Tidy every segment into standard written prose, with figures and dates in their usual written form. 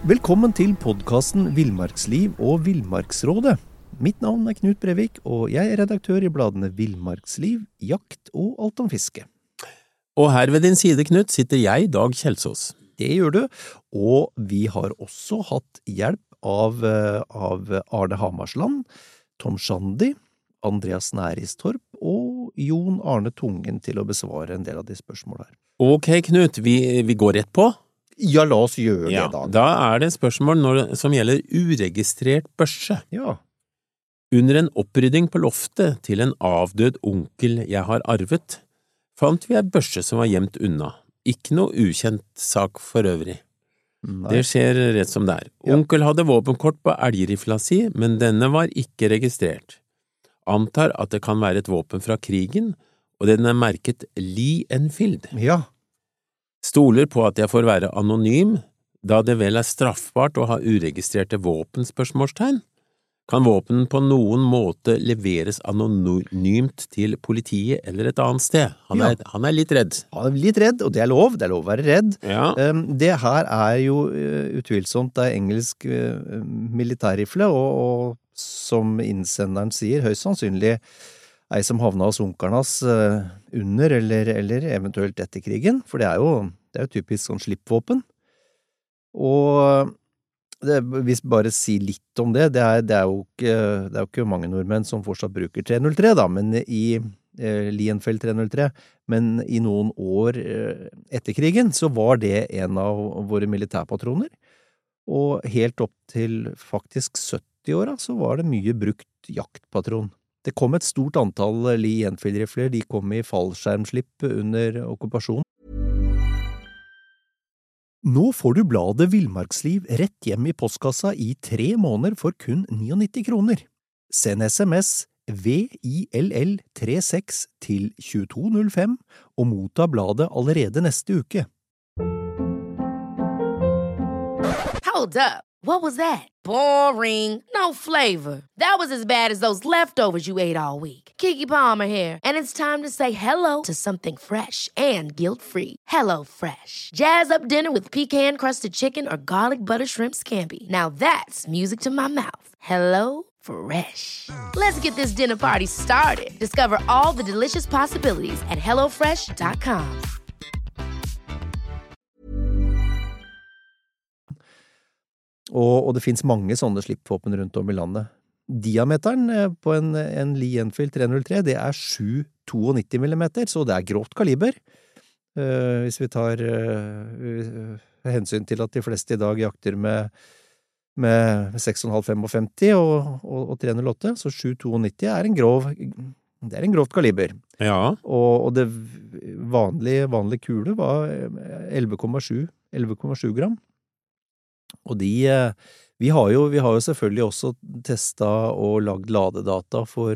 Velkommen til podcasten Villmarksliv og Villmarksrådet. Mitt navn Knut Brevik, og jeg redaktør i bladene Villmarksliv, Jakt og Alt om fiske. Og her ved din side, Knut, sitter jeg, Dag Kjelsås. Det gjør du, og vi har også hatt hjelp av Arne Hamarsland, Tom Shandy, Andreas Næristorp og Jon Arne Tungen til å besvare en del av de spørsmålene her. Ok, Knut, vi går rett på. Ja, la oss gjøre det, Dag. Da det spørsmål som gjelder uregistrert børse. Ja. Under en opprydding på loftet til en avdød onkel jeg har arvet, fant vi en børse som var gjemt unna. Ikke noe ukjent sak for øvrig. Nei. Det skjer rett som det er. Ja. Onkel hadde våpenkort på elgrifla si, men denne var ikke registrert. Antar at det kan være et våpen fra krigen, og den merket Lee Enfield. Ja. Stoler på at jeg får være anonym, da det vel straffbart å ha uregistrerte våpenspørsmålstegn. Kan våpen på noen måte leveres anonymt til politiet eller et annet sted? Han er litt redd. Han er litt redd, og det er lov å være redd. Ja. Det her jo utvilsomt engelsk militærrifle, og som innsenderen sier, høyst sannsynlig ei som havna hos onkelen hans under eller eventuelt etter krigen, for det er jo typisk sånn slippvåpen. Og hvis vi bare sier litt om det, det er jo ikke mange nordmenn som fortsatt bruker 303 da, men i Lee Enfield 303, men i noen år etter krigen så var det en av våre militærpatroner, og helt opp til faktisk 70-åra så var det mye brukt jaktpatron. Det kom et stort antall Lee Enfield-rifler, de kom i fallskjermslipp under okkupasjon. Nå får du bladet Villmarksliv rett hjem i postkassa i 3 måneder for kun 99 kroner. Send SMS VILL36 til 2205 og motta bladet allerede neste uke. Hold up. What was that? Boring. No flavor. That was as bad as those leftovers you ate all week. Keke Palmer here, and it's time to say hello to something fresh and guilt-free. Hello Fresh. Jazz up dinner with pecan-crusted chicken or garlic butter shrimp scampi. Now that's music to my mouth. Hello Fresh. Let's get this dinner party started. Discover all the delicious possibilities at hellofresh.com. Og det finnes mange sånne slippvåpen rundt om i landet. Diameteren på en Lee Enfield 303, det 7,92 mm, så det grovt kaliber. Hvis vi tar hensyn til at de fleste i dag jakter med 6,5-55 og 308, så 7,92 en grovt kaliber. Ja. Og det vanlige kule var 11,7 gram. Og vi har jo selvfølgelig også testet og lagd ladedata for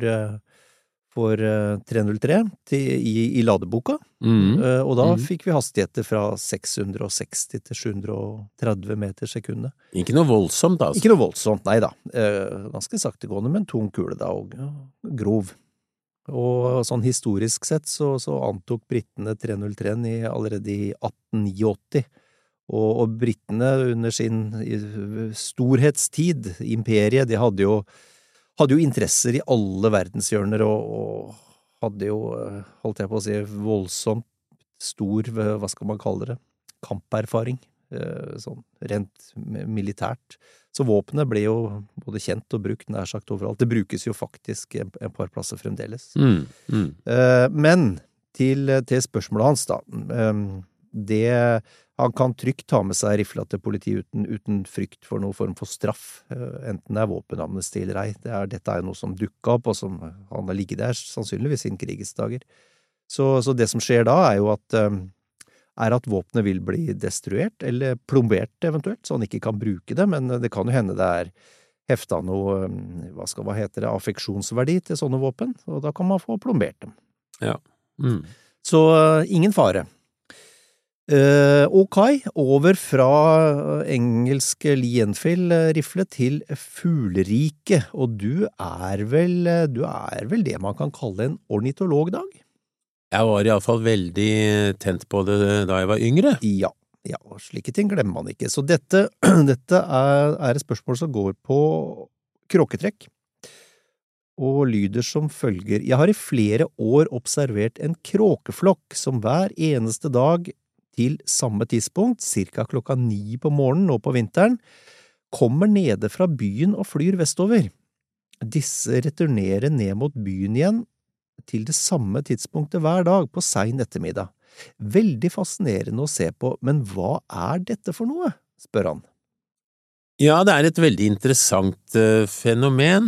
303 i ladeboka, og da fikk vi hastigheter fra 660 til 730 meter sekundet. Ikke noe voldsomt, altså? Ikke noe voldsomt, nei da. Ganske saktegående, men tung kule da, og grov. Og sånn historisk sett så antok brittene 303 allerede i 1889, og brittene under sin storhetstid, imperiet, de hadde jo interesser i alle verdenshjørner, og hadde jo, holdt jeg på å si, voldsomt stor, hva skal man kalle det, kamperfaring, sånn rent militært. Så våpenet ble jo både kjent og brukt nær sagt overalt. Det brukes jo faktisk en par plasser fremdeles. Men til spørsmålet hans da, han kan trygt ta med seg rifla til politiet uten frykt for noen form for straff, enten det våpenamnesti eller ei. Dette jo noe som dukket opp, og som han har ligget der sannsynligvis siden krigens dager. Så det som skjer da er jo at våpenet vil bli destruert, eller plombert eventuelt, så han ikke kan bruke det, men det kan jo hende det heftet noe, hva heter det, affeksjonsverdi til sånne våpen, og da kan man få plombert dem. Ja. Så ingen fare. Ok, over fra engelske Lee Enfield-rifle til fuglerike, og du vel det man kan kalle en ornitolog, Dag? Jeg var i alle fall veldig tent på det da jeg var yngre. Ja, Ja, og slike ting glemmer man ikke. Så dette er et spørsmål som går på kråketrekk, og lyder som følger. Jeg har i flere år observert en kråkeflokk som hver eneste dag til samme tidspunkt, cirka 9:00 på morgenen nå på vinteren, kommer nede fra byen og flyr vestover. Disse returnerer ned mot byen igjen til det samme tidspunktet hver dag på sein ettermiddag. Veldig fascinerende å se på, men hva er dette for noe? Spør han. Ja, det er et veldig interessant fenomen.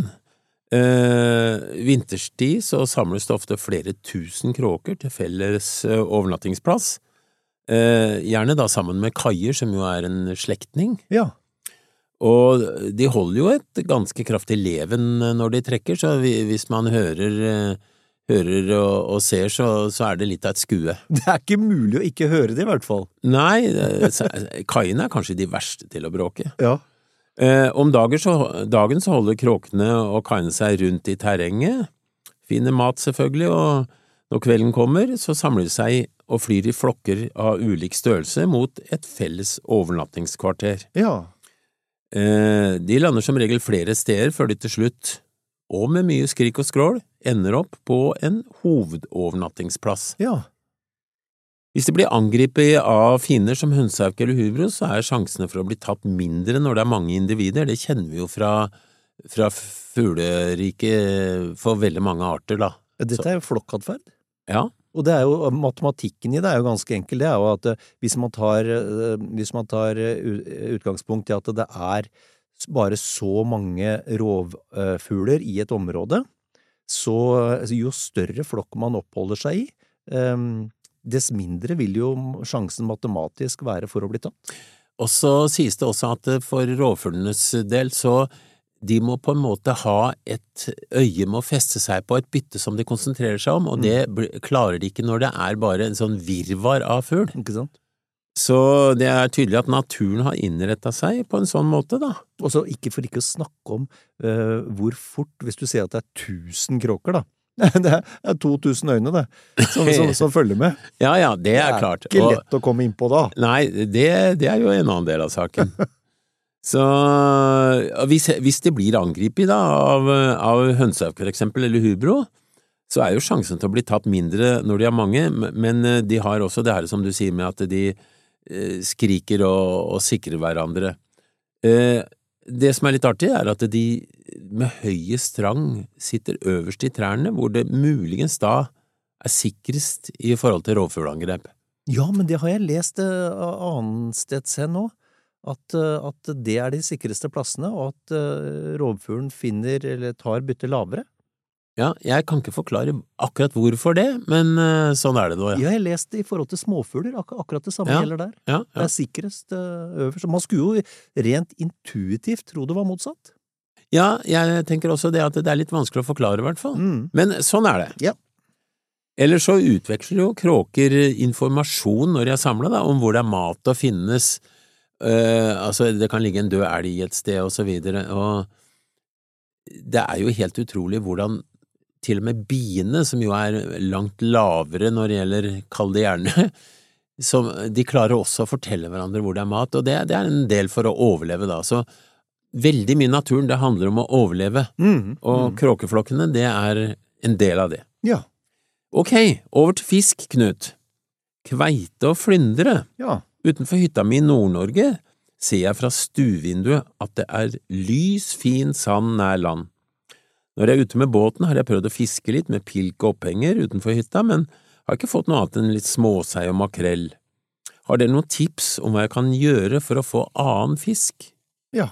Vinterstid så samles det ofte flere tusen kråker til felles overnattingsplass, gjerne da sammen med kaier, som jo er en slektning. Ja. Og de holder jo et ganske kraftig leven når de trekker, så hvis man hører og ser, så er det litt av et skue. Det er ikke mulig å ikke høre det, i hvert fall. Nei, kaiene er kanskje de verste til å bråke. Ja. Om dagen så holder kråkene og kaiene seg rundt i terrenget, finner mat selvfølgelig, og når kvelden kommer, så samler de seg og flyr i flokker av ulik størrelse mot et felles overnattingskvarter. Ja. De lander som regel flere steder før de til slutt, og med mye skrik og skrål, ender opp på en hovedovernattingsplass. Ja. Hvis de blir angrepet av fiender som hønsehauk eller hubro, så er sjansene for å bli tatt mindre når det er mange individer. Det kjenner vi jo fra fugleriket for veldig mange arter, da. Dette er jo flokkatferd. Ja. Og det er jo, matematikken i det er jo ganske enkel. Det er jo at hvis man tar utgangspunkt i at det er bare så mange rovfugler i et område, så jo større flokk man oppholder seg i, dess mindre vil jo sjansen matematisk være for å bli tatt. Og så sies det også at for rovfuglenes del, så de må på en måte ha et øye med å feste seg på et bytte som de konsentrerer seg om, og det klarer de ikke når det er bare en sånn virvar av fugl. Ikke sant? Så det er tydelig at naturen har innrettet seg på en sånn måte, da. Og så ikke å snakke om hvor fort, hvis du sier at det er 1000 kråker, da. Det er 2000 øyne, det, som følger med. Ja, det er klart. Det er ikke lett å komme inn på da. Nei, det er jo en annen del av saken. Så hvis det blir angrepet da, av hønsehauk for eksempel, eller hubro, så er jo sjansen til å bli tatt mindre når de har mange, men de har også det her som du sier med at de skriker og sikrer hverandre. Det som er litt artig er at de med høyest rang sitter øverst i trærne, hvor det muligens da er sikrest i forhold til rovfuglangrep. Ja, men det har jeg lest annensteds nå, at det er de sikreste plassene, og at rovfuglen finner eller tar bytte lavere. Ja, jeg kan ikke forklare akkurat hvorfor det, men sånn er det da, ja. Jeg har lest det i forhold til småfugler, akkurat det samme gjelder der. Ja. Det er sikrest øverst. Man skulle jo rent intuitivt tro det var motsatt. Ja, jeg tenker også det at det er litt vanskelig å forklare i hvert fall. Men sånn er det. Ja. Eller så utveksler jo kråker informasjon når de er samlet da, om hvor det er mat å finnes. Altså, det kan ligge en død elg i et sted og så videre, og det er jo helt utrolig hvordan til og med biene, som jo er langt lavere når det gjelder kall det gjerne, de klarer også å fortelle hverandre hvor det er mat, og det er en del for å overleve da, så veldig mye naturen, det handler om å overleve, og kråkeflokkene, det er en del av det. Ja. Ok, over til fisk, Knut. Kveite og flyndre. Ja. Utenfor hytta mi i Nord-Norge ser jeg fra stuevinduet at det er lys, fin sand nær land. Når jeg er ute med båten har jeg prøvd å fiske litt med pilk og opphenger utenfor hytta, men har ikke fått noe annet enn litt småsei og makrell. Har dere noen tips om hva jeg kan gjøre for å få annen fisk? Ja.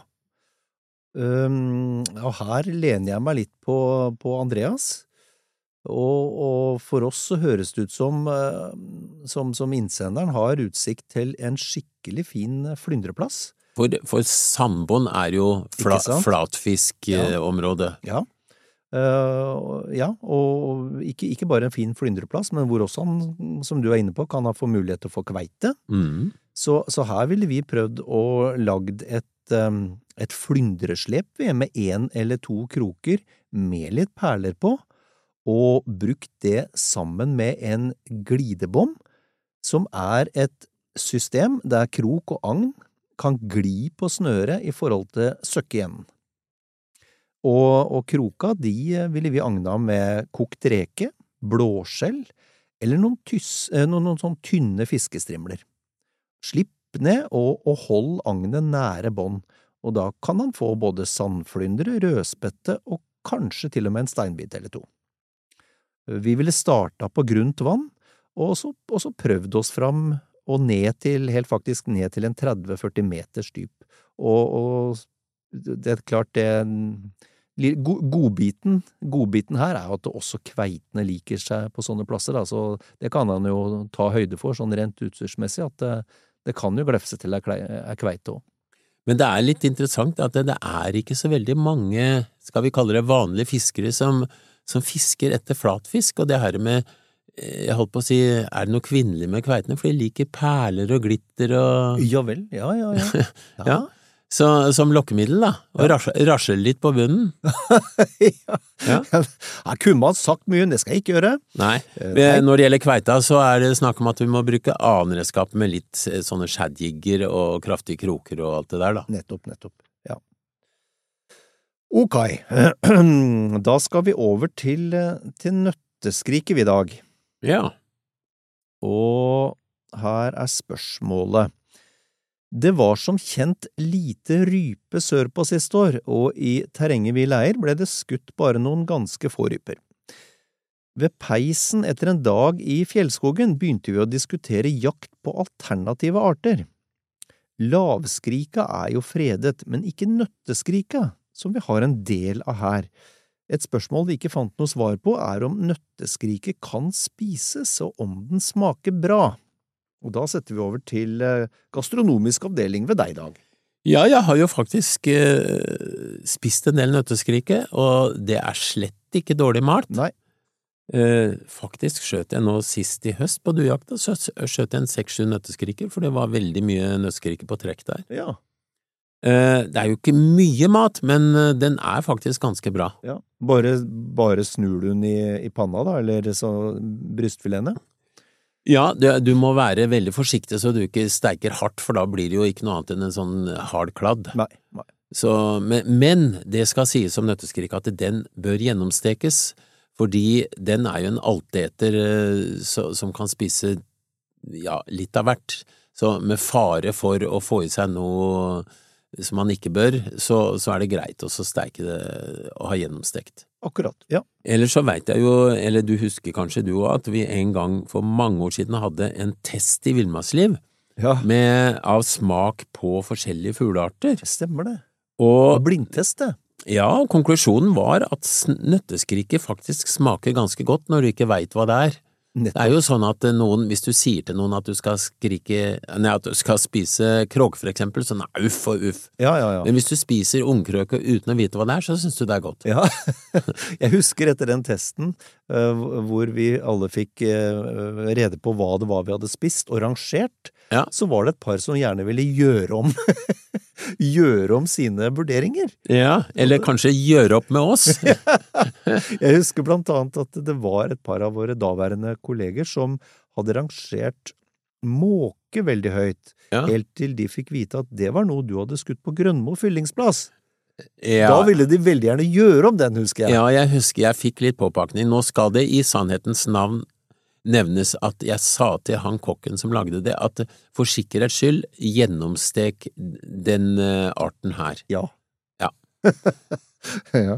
Og her lener jeg meg litt på Andreas, og for oss så høres det ut som innsenderen har utsikt til en skikkelig fin flyndreplass. For sandbånd er jo flatfiskområdet. Ja. Ja, og ikke bare en fin flyndreplass, men hvor også han, som du er inne på, kan ha få mulighet til å få kveite. Så her ville vi prøvd å lagd et flyndreslep med 1 eller 2 kroker med litt perler på, og brukt det sammen med en glidebom, som er et system der krok og agn kan gli på snøret i forhold til søkkeenden. Og kroka, de ville vi agna med kokt reke, blåskjell, eller noen sånn tynne fiskestrimler. Slipp ned og hold agnet nære bånd, og da kan han få både sandflyndre, rødspette og kanskje til og med en steinbit eller to. Vi ville starta på grunt vann, og så prøvd oss fram og helt faktisk ned til en 30-40 meters dyp. Og det er klart godbiten her er jo at det også kveitene liker seg på sånne plasser, da, så det kan han jo ta høyde for, sånn rent utstyrsmessig, at det kan jo glefse til kveite også. Men det er litt interessant at det er ikke så veldig mange, skal vi kalle det vanlige fiskere, som fisker etter flatfisk, og det her med, jeg holdt på å si, er det noe kvinnelig med kveitene, for de liker perler og glitter og… Ja vel, ja. Ja. Så, som lokkemiddel da, og rasle litt på bunnen. Ja. Jeg kunne ha sagt mye, det skal jeg ikke gjøre. Nei, når det gjelder kveita, så er det snakk om at vi må bruke annen redskap med litt sånne skjærdjigger og kraftige kroker og alt det der da. Nettopp, ja. Ok, da skal vi over til nøtteskriket i dag. Ja. Og her er spørsmålet. Det var som kjent lite rype sør på siste år, og i terrenget vi leier ble det skutt bare noen ganske få ryper. Ved peisen etter en dag i fjellskogen begynte vi å diskutere jakt på alternative arter. Lavskrika er jo fredet, men ikke nøtteskrika, som vi har en del av her. Et spørsmål vi ikke fant noe svar på er om nøtteskriket kan spises, og om den smaker bra. Og da setter vi over til gastronomisk avdeling ved deg, Dag. Ja, jeg har jo faktisk spist en del nøtteskrike, og det er slett ikke dårlig malt. Nei. Faktisk skjøt jeg nå sist i høst på duejakta, så skjøt jeg en 6-7 nøtteskriker, for det var veldig mye nøtteskriker på trekk der. Ja. Det er jo ikke mye mat, men den er faktisk ganske bra. Ja. Bare snur du den i panna da, eller så brystfiletene? Ja, du må være veldig forsiktig så du ikke steiker hardt, for da blir det jo ikke noe annet enn en sånn hard kladd. Nei. Så, men det skal sies om nøtteskrik at den bør gjennomstekes, fordi den er jo en alteter som kan spise litt av hvert. Så med fare for å få i seg noe som man ikke bør, så er det greit å steike det og ha gjennomstekt. Akkurat, ja. Ellers så vet jeg jo, eller du husker kanskje du også, at vi en gang for mange år siden hadde en test i Villmarksliv av smak på forskjellige fuglearter. Stemmer det. Og blindtest det. Ja, konklusjonen var at nøtteskriket faktisk smaker ganske godt når du ikke vet hva det er. Det er jo sånn at hvis du sier til noen at du skal at du skal spise kråk for eksempel, sånn uff og uff. Ja. Men hvis du spiser ungkrøke uten å vite hva det er, så synes du det er godt. Ja, jeg husker etter den testen hvor vi alle fikk rede på hva det var vi hadde spist og rangert, så var det et par som gjerne ville gjøre om sine vurderinger. Ja, eller kanskje gjøre opp med oss. Jeg husker blant annet at det var et par av våre daværende kolleger som hadde rangert måke veldig høyt, helt til de fikk vite at det var noe du hadde skutt på Grønmo fyllingsplass. Ja. Da ville de veldig gjerne gjøre om den, husker jeg. Ja, jeg husker jeg fikk litt påpakning. Nå skal det i sannhetens navn nevnes at jeg sa til han kokken som lagde det, at for sikkerhets skyld gjennomstek den arten her. Ja. Ja.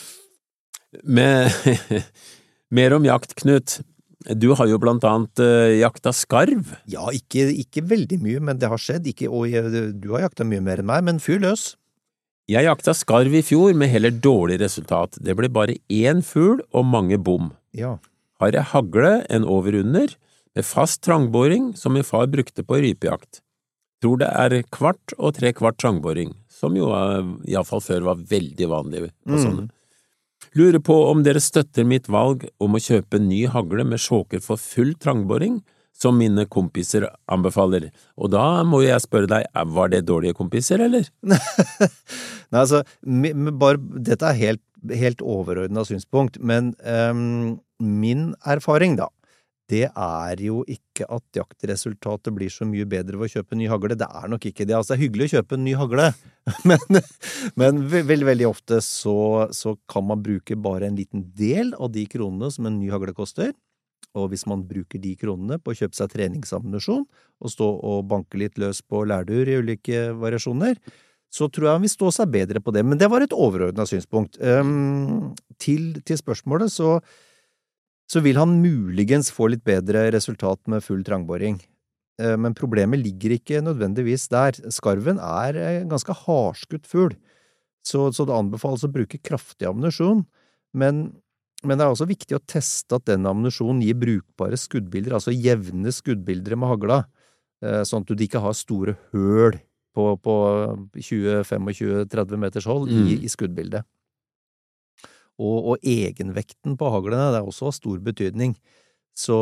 Mer om jakt, Knut. Du har jo blant annet jakta skarv. Ja, ikke veldig mye, men det har skjedd. Du har jakta mye mer enn meg, men fyr løs. Jeg jakta skarv i fjor med heller dårlig resultat. Det ble bare 1 fugl og mange bom. Ja. Har jeg hagle en over-under med fast trangboring som min far brukte på rypejakt. Tror det er 1/4 og 3/4 trangboring, som jo i alle fall før var veldig vanlig på sånne. Lurer på om dere støtter mitt valg om å kjøpe ny hagle med sjåker for full trangboring, som mine kompiser anbefaler. Og da må jeg spørre deg, var det dårlige kompiser, eller? Nei, altså, dette er helt overordnet synspunkt, men min erfaring da, det jo ikke at jaktresultatet blir så mye bedre ved å kjøpe ny hagle. Det nok ikke det. Altså, det hyggelig å kjøpe en ny hagle, men veldig ofte så kan man bruke bare en liten del av de kronene som en ny hagle koster. Og hvis man bruker de kronene på å kjøpe seg treningsammunisjon og stå og banke litt løs på lærdur i ulike variasjoner, så tror jeg han vil stå seg bedre på det. Men det var et overordnet synspunkt. Til spørsmålet så vil han muligens få litt bedre resultat med full trangboring. Men problemet ligger ikke nødvendigvis der. Skarven ganske hardskutt fugl, så det anbefales å bruke kraftig ammunisjon, men det også viktig å teste at den ammunisjonen gir brukbare skuddbilder, altså jevne skuddbilder med hagla, sånn at du ikke har store høl på 20, 25, 30 meters hold i skuddbildet. Og egenvekten på haglene, det også av stor betydning. Så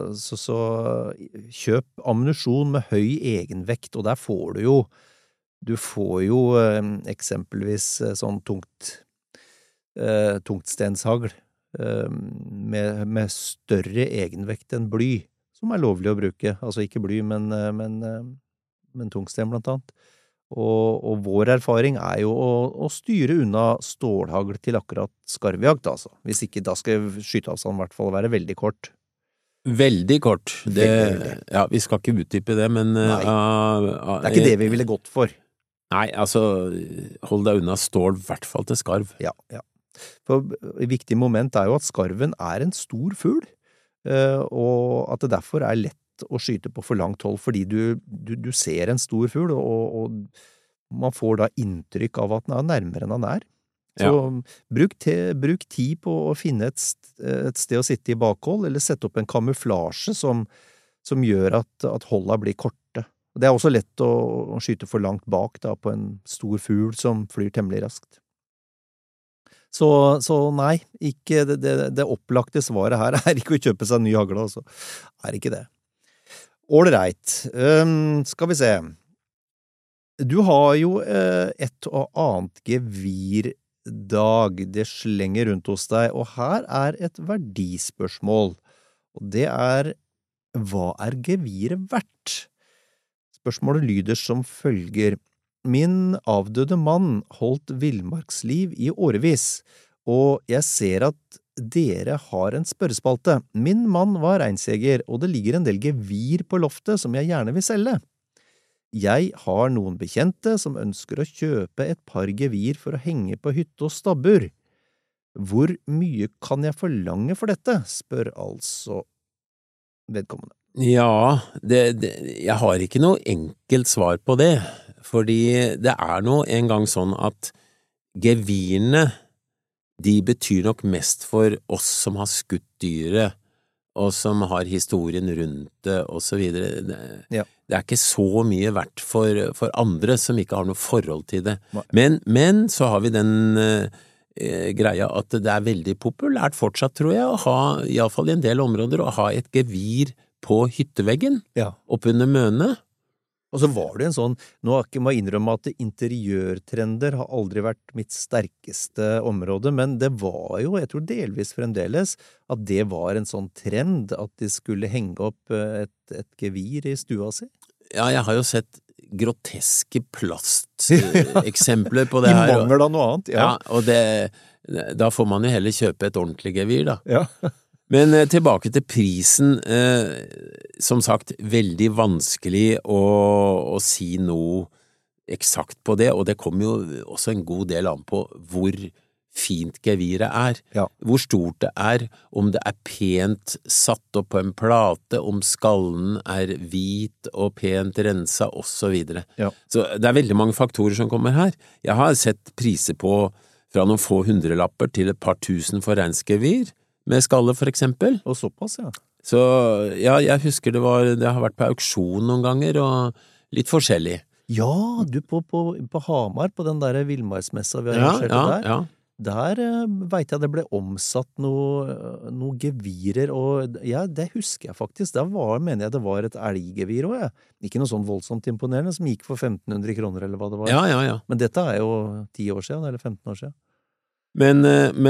kjøp ammunisjon med høy egenvekt, og der får du får jo eksempelvis sånn tungtstenshagl med større egenvekt enn bly, som lovlig å bruke. Altså ikke bly, men tungsten blant annet. Og vår erfaring jo å styre unna stålhagl til akkurat skarvjakt, altså. Hvis ikke, da skal skyteavstanden i hvert fall være veldig kort. Veldig kort. Veldig. Ja, vi skal ikke utdype det, men Nei, det ikke det vi ville gått for. Nei, altså, hold deg unna stål, i hvert fall til skarv. Ja. For et viktig moment jo at skarven en stor fugl, og at det derfor lett å skyte på for langt hold, fordi du ser en stor fugl, og man får da inntrykk av at den nærmere enn han Så bruk tid på å finne et sted å sitte i bakhold, eller sette opp en kamuflasje som gjør at holda blir korte. Det også lett å skyte for langt bak da, på en stor fugl som flyr temmelig raskt. Så nei, ikke det opplagte svaret her ikke å kjøpe seg ny hagle, altså. Ikke det. Ålreit, skal vi se. Du har jo et og annet gevirdag, det slenger rundt hos deg, og her et verdispørsmål, og det hva geviret verdt? Spørsmålet lyder som følger: Min avdøde mann holdt villmarksliv i årevis, og jeg ser at dere har en spørrespalte. Min mann var reinsjeger, og det ligger en del gevir på loftet som jeg gjerne vil selge. Jeg har noen bekjente som ønsker å kjøpe et par gevir for å henge på hytte og stabbur. Hvor mye kan jeg forlange for dette? Spør altså vedkommende. Ja, jeg har ikke noe enkelt svar på det, fordi det nå en gang sånn at gevirene, de betyr nok mest for oss som har skutt dyret, og som har historien rundt det, og så videre. Ja. Det ikke så mye verdt for andre som ikke har noe forhold til det. Men så har vi den greia at det veldig populært fortsatt, tror jeg, å ha, i alle fall i en del områder, å ha et gevir på hytteveggen, oppunder mønene. Og så var det en sånn, nå må jeg innrømme at interiørtrender har aldri vært mitt sterkeste område, men det var jo, jeg tror delvis fremdeles, at det var en sånn trend at de skulle henge opp et gevir i stua si. Ja, jeg har jo sett groteske plasteksempler på det her. I mangel av noe annet, ja. Og da får man jo heller kjøpe et ordentlig gevir, da. Ja. Men tilbake til prisen, som sagt, veldig vanskelig å si noe eksakt på det, og det kommer jo også en god del an på hvor fint geviret Ja. hvor stort det om det pent satt opp på en plate, om skallen hvit og pent rensa, og så videre. Ja. Så det veldig mange faktorer som kommer her. Jeg har sett priser på fra noen få hundrelapper til et par tusen for reinsgevir, med skalle for eksempel. Og såpass, ja. Så ja, jeg husker det har vært på auksjon noen ganger, og litt forskjellig. Ja, du på Hamar, på den der villmarksmessa vi arrangerte der vet jeg det ble omsatt noe gevirer, og ja, det husker jeg faktisk. Da mener jeg det var et elggevir også, Ikke noe sånn voldsomt imponerende, som gikk for 1500 kroner eller hva det var. Ja. Men dette jo 10 år siden, eller 15 år siden. Men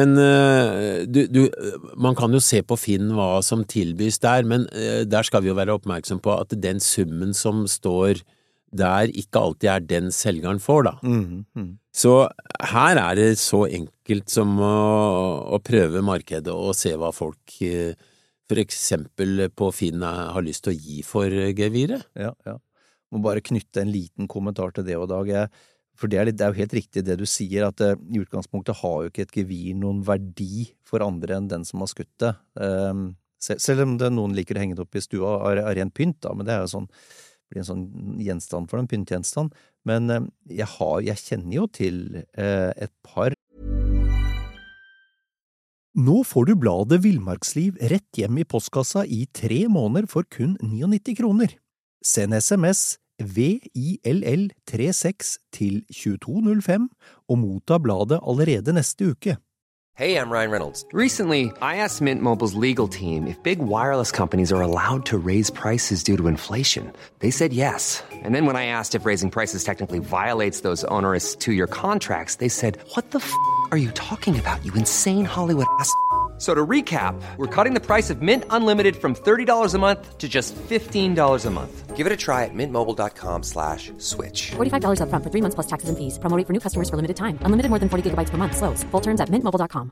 man kan jo se på Finn hva som tilbys der, men der skal vi jo være oppmerksom på at den summen som står der ikke alltid er den selgeren får, da. Så her er det så enkelt som å prøve markedet og se hva folk for eksempel på Finn har lyst til å gi for geviret. Ja. Må bare knytte en liten kommentar til det, og Dag. For det er jo helt riktig det du sier, at i utgangspunktet har jo ikke et gevir noen verdi for andre enn den som har skutt det. Selv om noen liker å henge det opp i stua av ren pynt, da, men det er jo sånn, blir en sånn gjenstand for en pyntgjenstand. Men jeg kjenner jo til et par. Nå får du bladet Villmarksliv rett hjem i postkassa i 3 måneder for kun 99 kroner. Send SMS VILL36 til 2205 og motta bladet allerede neste uke. Hey, I'm Ryan Reynolds. Recently, I asked Mint Mobile's legal team if big wireless companies are allowed to raise prices due to inflation. They said yes. And then when I asked if raising prices technically violates those onerous 2-year contracts, they said, "What the f*** are you talking about, you insane Hollywood ass?" So to recap, we're cutting the price of Mint Unlimited from $30 a month to just $15 a month. Give it a try at mintmobile.com/switch. $45 up front for 3 months plus taxes and fees. Promo rate for new customers for limited time. Unlimited more than 40 gigabytes per month. Slows full terms at mintmobile.com.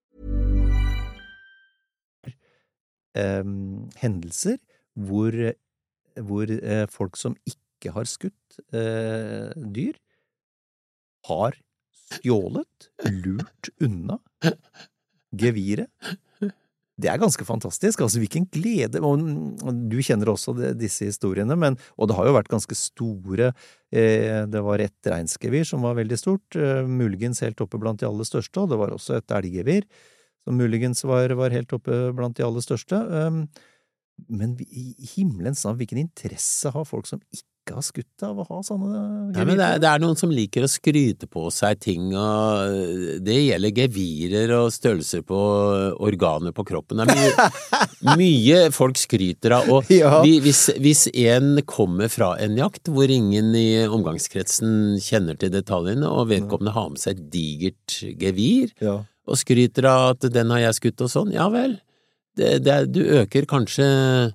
Hendelser hvor folk som ikke har skutt dyr har stjålet, lurt unna geviret. Det er ganske fantastisk, altså hvilken glede, og du kjenner også disse historiene, og det har jo vært ganske store, det var et reinsgevir som var veldig stort, muligens helt oppe blant de aller største, og det var også et elggevir som muligens var helt oppe blant de aller største, men i himmelens navn, hvilken interesse har folk som ikke har skutt av å ha sånne gevir? Ja, men det er noen som liker å skryte på seg ting, og det gjelder gevirer og størrelser på organer på kroppen. Det er mye folk skryter av, og hvis en kommer fra en jakt hvor ingen i omgangskretsen kjenner til detaljene, og vedkommende har med seg et digert gevir, og skryter av at den har jeg skutt og sånn, ja vel, du øker kanskje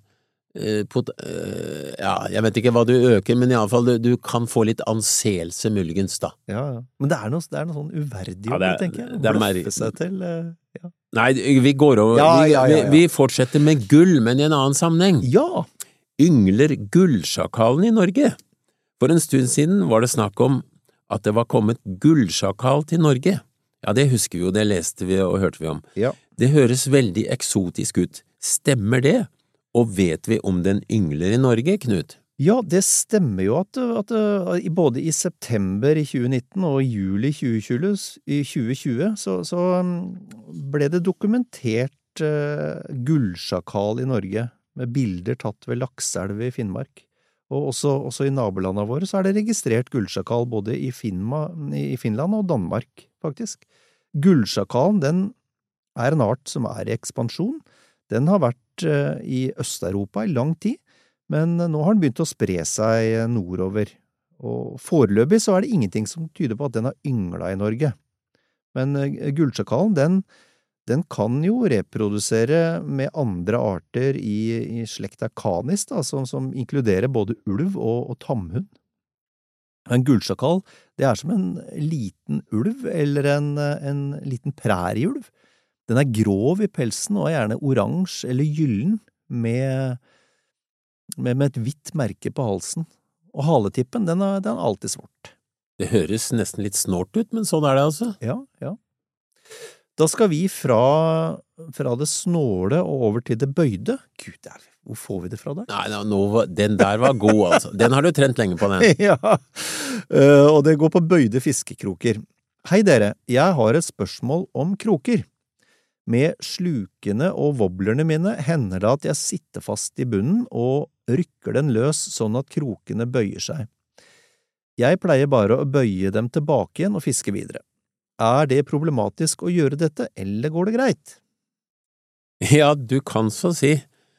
jeg vet ikke hva du øker, men i alle fall du kan få litt anseelse muligens da. Ja. Men det er noe sånn uverdig tenker jeg, å bløffe seg til. Nei, vi går over, vi fortsetter med gull, men i en annen sammenheng. Ja! Yngler gullsjakalen i Norge? For en stund siden var det snakk om at det var kommet gullsjakal til Norge. Ja, det husker vi jo, det leste vi og hørte vi om. Ja. Det høres veldig eksotisk ut. Stemmer det? Og vet vi om den yngler i Norge, Knut? Ja, det stemmer jo at både i september i 2019 og i juli i 2020 så ble det dokumentert gullsjakal i Norge, med bilder tatt ved Lakselv i Finnmark. Og også i nabolandene våre så er det registrert gullsjakal både i Finland og Danmark, faktisk. Gullsjakalen, den er en art som er i ekspansjon. Den har vært i Øst-Europa i lang tid, men nå har den begynt å spre seg nordover, og foreløpig så er det ingenting som tyder på at den har ynglet i Norge. Men gullsjakalen, den kan jo reprodusere med andre arter i slekta Canis, da, som inkluderer både ulv og tamhund. En gullsjakal, det er som en liten ulv, eller en liten prærieulv. Den er grov i pelsen og er gjerne oransje eller gyllen med et hvitt merke på halsen. Og haletippen, den er alltid svart. Det høres nesten litt snort ut, men sånn er det altså. Ja. Da skal vi fra det snåle og over til det bøyde. Gud, hvor får vi det fra der? Nei, den der var god, altså. Den har du trent lenge på, den. Ja, og det går på bøyde fiskekroker. Hei dere, jeg har et spørsmål om kroker. Med slukene og wobblerne mine hender det at jeg sitter fast i bunnen og rykker den løs sånn at krokene bøyer seg. Jeg pleier bare å bøye dem tilbake igjen og fiske videre. Er det problematisk å gjøre dette, eller går det greit? Ja, du kan så si.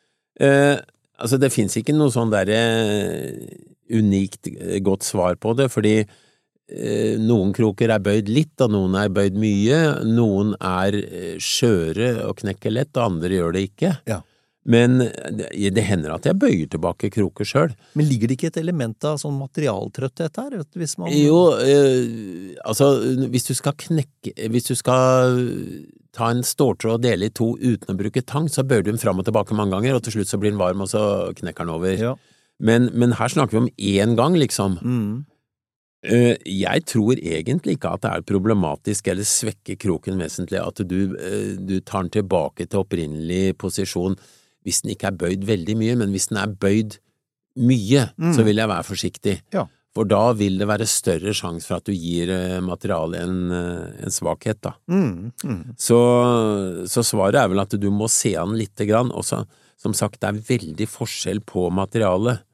Altså, det finnes ikke noe sånn unikt godt svar på det, fordi noen kroker bøyd litt, og noen bøyd mye, noen skjøre og knekker lett, og andre gjør det ikke. Ja. Men det hender at jeg bøyer tilbake kroker selv. Men ligger det ikke et element av sånn materialtrøtthet her? Hvis man... Jo, altså, hvis du skal ta en ståltråd og dele i to uten å bruke tang, så bøyer du den fram og tilbake mange ganger, og til slutt så blir den varm, og så knekker den over. Ja. Men her snakker vi om én gang, liksom. Jeg tror egentlig ikke at det problematisk eller svekker kroken vesentlig at du tar den tilbake til opprinnelig posisjon hvis den ikke bøyd veldig mye, men hvis den bøyd mye, så vil jeg være forsiktig. Ja. For da vil det være større sjanse for at du gir materialet en svakhet, da. Så svaret vel at du må se an litt grann, og så, som sagt, det veldig forskjell på materialet.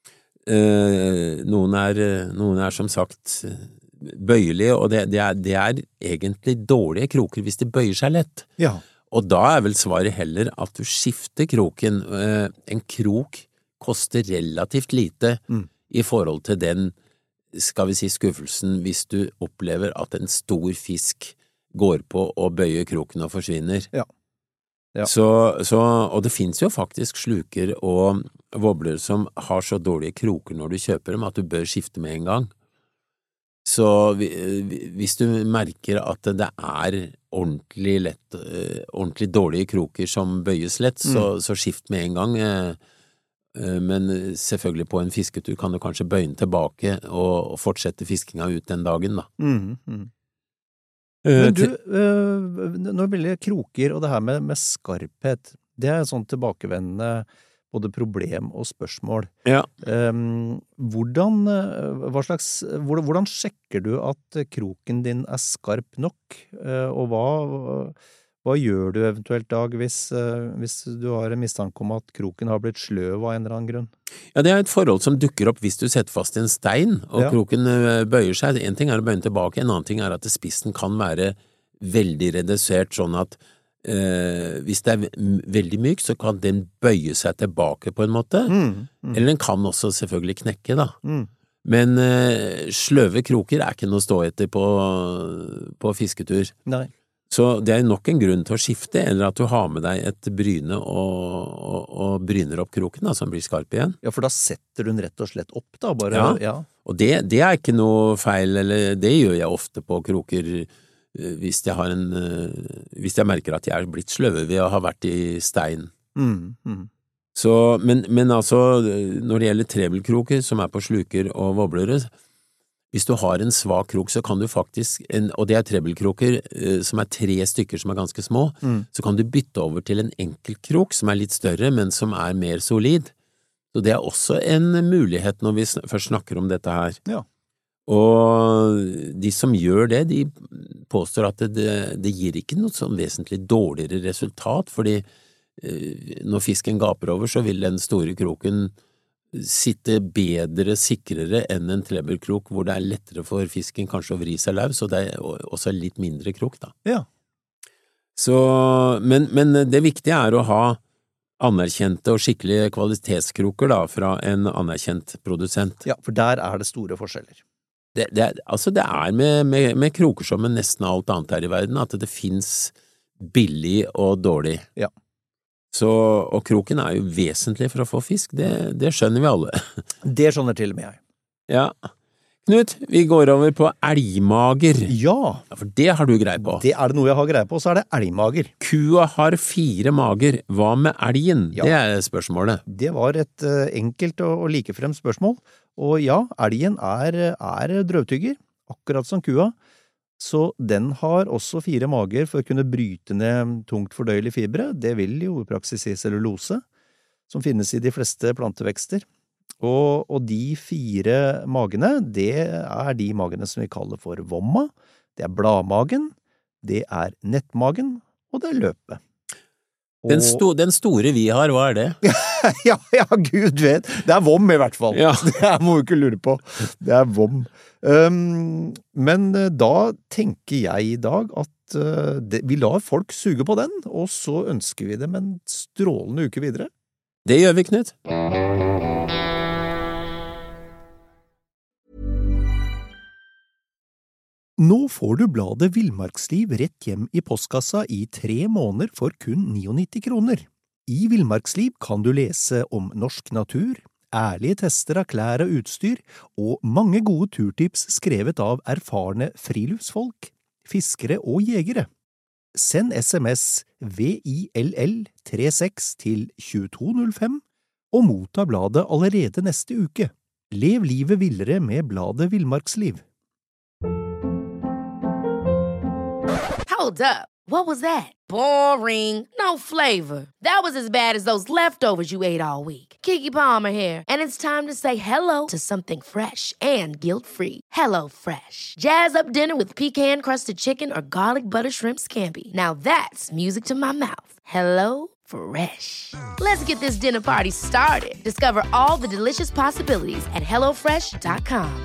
Noen som sagt bøyelige, og det egentlig dårlige kroker hvis de bøyer seg lett. Ja. Og da vel svaret heller at du skifter kroken. En krok koster relativt lite i forhold til den, skal vi si, skuffelsen hvis du opplever at en stor fisk går på og bøyer kroken og forsvinner. Ja. Ja. Og det finnes jo faktisk sluker og wobbler som har så dårlige kroker når du kjøper dem at du bør skifte med en gang. Så hvis du merker at det ordentlig dårlige kroker som bøyes lett, så skift med en gang. Men selvfølgelig på en fisketur kan du kanskje bøye den tilbake og fortsette fiskinga ut den dagen, da. Men du, når det gjelder kroker og det her med skarphet, det et sånn tilbakevendende både problem og spørsmål. Ja. Hvordan sjekker du at kroken din skarp nok, og hva gjør du eventuelt, Dag, hvis du har en mistanke om at kroken har blitt sløv av en eller annen grunn? Ja, det et forhold som dukker opp hvis du setter fast en stein, og kroken bøyer seg. En ting å bøye den tilbake, en annen ting at spissen kan være veldig redusert, sånn at hvis det veldig myk, så kan den bøye seg tilbake på en måte, eller den kan også selvfølgelig knekke, da. Men sløve kroker ikke noe å stå etter på fisketur. Nei. Så det nok en grunn til å skifte, eller at du har med deg et bryne og bryner opp kroken, da, som blir skarp igjen. Ja, for da setter du den rett og slett opp, da, bare. Ja. Og det ikke noe feil, eller det gjør jeg ofte på kroker hvis jeg merker at jeg blitt sløve ved å ha vært i stein. Så, men altså, når det gjelder trebelkroker, som på sluker og wobblere, hvis du har en svak krok, så kan du faktisk, og det trebelkroker som 3 stykker som ganske små, så kan du bytte over til en enkeltkrok som litt større, men som mer solid. Så det også en mulighet når vi først snakker om dette her. Ja. Og de som gjør det, de påstår at det gir ikke noe sånn vesentlig dårligere resultat, fordi når fisken gaper over, så vil den store kroken sitte bedre, sikrere enn en trebelkrok, hvor det lettere for fisken kanskje å vri seg løs, og det også litt mindre krok, da. Ja. Så, men det viktige å ha anerkjente og skikkelige kvalitetskroker, da, fra en anerkjent produsent. Ja, for der det store forskjeller. Det med kroker som med nesten alt annet her i verden, at det finnes billig og dårlig. Ja. Og kroken jo vesentlig for å få fisk, det skjønner vi alle. Det skjønner til og med jeg. Ja. Knut, vi går over på elgmager. Ja. For det har du greie på. Det det noe jeg har greie på, så det elgmager. Kua har 4 mager. Hva med elgen? Ja. Det spørsmålet. Det var et enkelt og likefrem spørsmål. Og ja, elgen drøvtygger, akkurat som kua. Så den har også 4 mager for å kunne bryte ned tungt fordøyelige fibre. Det vil jo i praksis si cellulose, som finnes i de fleste plantevekster. Og de 4 magene, det de magene som vi kaller for vomma. Det bladmagen, det nettmagen, og det løpet. Den store vi har, hva det? ja, Gud vet. Det vom i hvert fall. Ja. Det må du ikke lure på. Det vom. Men da tenker jeg i dag at vi lar folk suge på den, og så ønsker vi dem en strålende uke videre. Det gjør vi, Knut. Nå får du bladet Villmarksliv rett hjem i postkassa i 3 måneder for kun 99 kroner. I Villmarksliv kan du lese om norsk natur, ærlige tester av klær og utstyr, og mange gode turtips skrevet av erfarne friluftsfolk, fiskere og jegere. Send SMS VILL36 til 2205 og motta bladet allerede neste uke. Lev livet villere med bladet Villmarksliv. Hold up. What was that? Boring. No flavor. That was as bad as those leftovers you ate all week. Keke Palmer here, and it's time to say hello to something fresh and guilt-free. Hello Fresh. Jazz up dinner with pecan-crusted chicken or garlic butter shrimp scampi. Now that's music to my mouth. Hello Fresh. Let's get this dinner party started. Discover all the delicious possibilities at HelloFresh.com.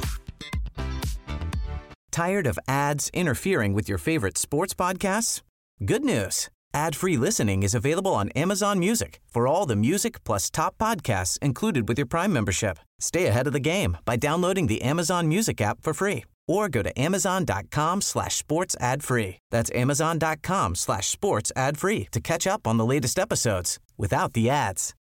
Tired of ads interfering with your favorite sports podcasts? Good news. Ad-free listening is available on Amazon Music for all the music plus top podcasts included with your Prime membership. Stay ahead of the game by downloading the Amazon Music app for free or go to amazon.com/sports ad-free. That's amazon.com/sports ad-free to catch up on the latest episodes without the ads.